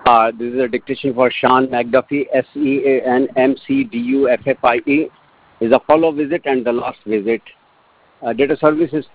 This is a dictation for Sean McDuffie, SEANMCDUFFIE. Is a follow visit and the last visit. Date of service is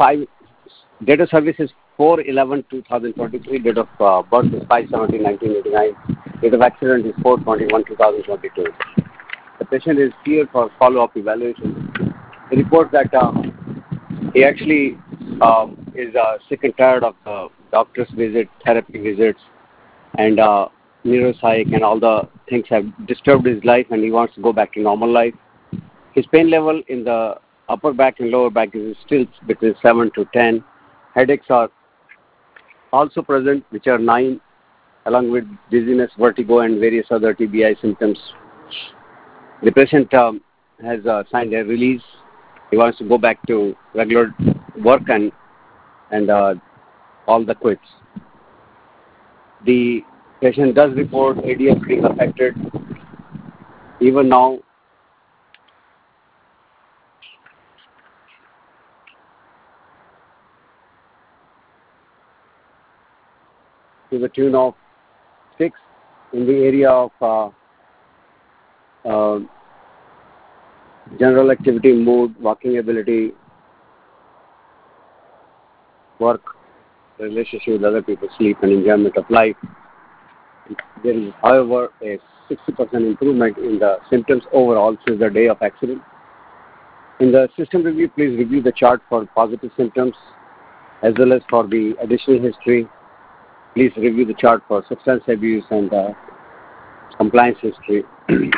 4/11/2023. Date of birth is 5/17/1989. Date of accident is 4/21/2022. The patient is here for follow-up evaluation. He reports that he actually is sick and tired of the doctor's visit, therapy visits, and neuropsych and all the things have disturbed his life, and he wants to go back to normal life. His pain level in the upper back and lower back is still between 7 to 10. Headaches are also present, which are 9, along with dizziness, vertigo, and various other TBI symptoms. The patient has signed a release. He wants to go back to regular work and all the quits. The patient does report ADF being affected. Even now, to the tune of 6 in the area of general activity, mood, walking ability, work, relationship with other people, sleep, and enjoyment of life. There is, however, a 60% improvement in the symptoms overall since the day of accident. In the system review, please review the chart for positive symptoms as well as for the additional history. Please review the chart for substance abuse and compliance history. The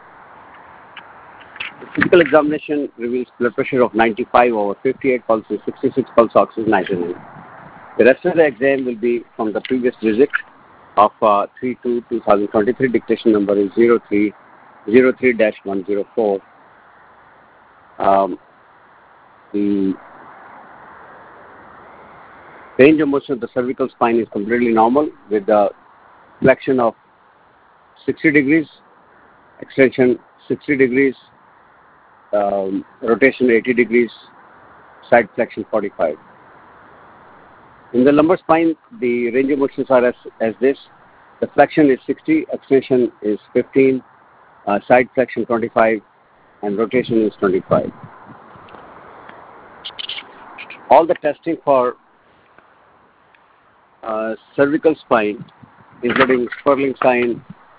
physical examination reveals blood pressure of 95/58, pulse is 66, pulse ox is 99. The rest of the exam will be from the previous visit of 3/2/2023. Dictation number is 03-104. The range of motion of the cervical spine is completely normal with the flexion of 60 degrees, extension 60 degrees, rotation 80 degrees, side flexion 45. In the lumbar spine, the range of motions are as this. The flexion is 60, extension is 15, side flexion 25, and rotation is 25. All the testing for cervical spine, including Sperling sign,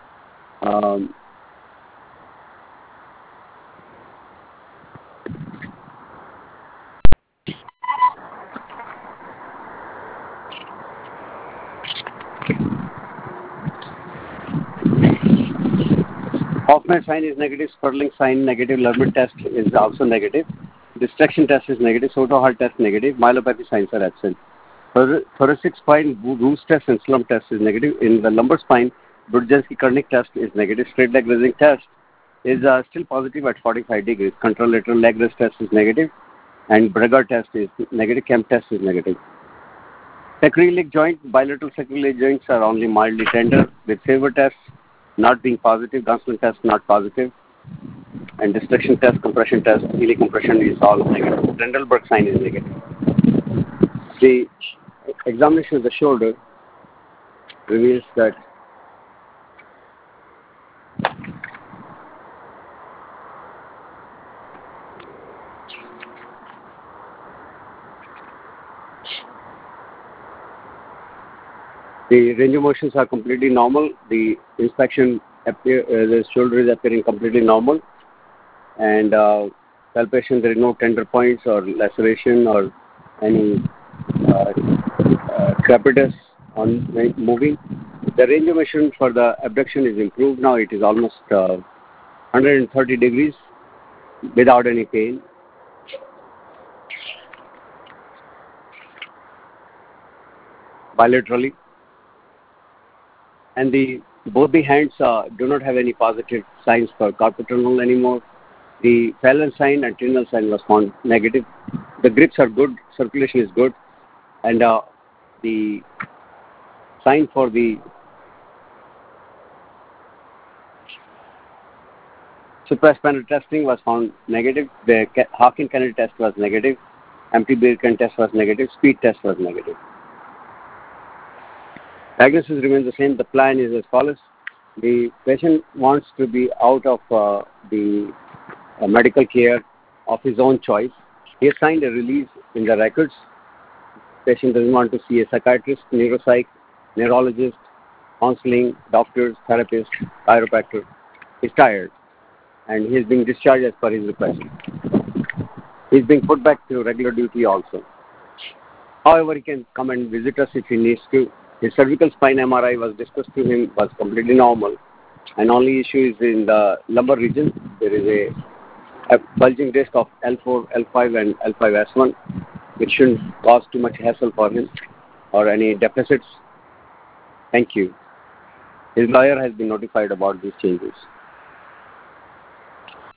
Hoffman sign is negative, Sperling sign negative, Lerman test is also negative, distraction test is negative, Soto Hall test negative, myelopathy signs are absent. Thoracic spine, Bruce test and slump test is negative. In the lumbar spine, Brudzinski-Kernick test is negative. Straight leg raising test is still positive at 45 degrees. Contralateral leg raise test is negative. And Breger test is negative. Kemp test is negative. Sacroiliac joint, bilateral sacroiliac joints are only mildly tender, with favor test not being positive, Gunselin test not positive, and distraction test, compression test, Healy compression is all negative. Trendelenburg sign is negative. The examination of the shoulder reveals that the range of motions are completely normal. The inspection the shoulder is appearing completely normal, and palpation there is no tender points or laceration or any crepitus on moving. The range of motion for the abduction is improved now. It is almost 130 degrees without any pain. Bilaterally. And both the hands do not have any positive signs for carpal tunnel anymore. The Phelan sign and Trinal sign was found negative. The grips are good, circulation is good, and the sign for the supraspinal testing was found negative. The Hawking-Kennedy test was negative. MT-Birken test was negative. Speed test was negative. Diagnosis remains the same. The plan is as follows. The patient wants to be out of the medical care of his own choice. He has signed a release in the records. Patient doesn't want to see a psychiatrist, neuropsych, neurologist, counseling, doctors, therapists, chiropractor. He's tired and he is being discharged as per his request. He's being put back to regular duty also. However, he can come and visit us if he needs to. His cervical spine MRI was discussed to him, was completely normal. And only issue is in the lumbar region. There is a bulging disc of L4, L5 and L5S1, which shouldn't cause too much hassle for him or any deficits. Thank you. His lawyer has been notified about these changes.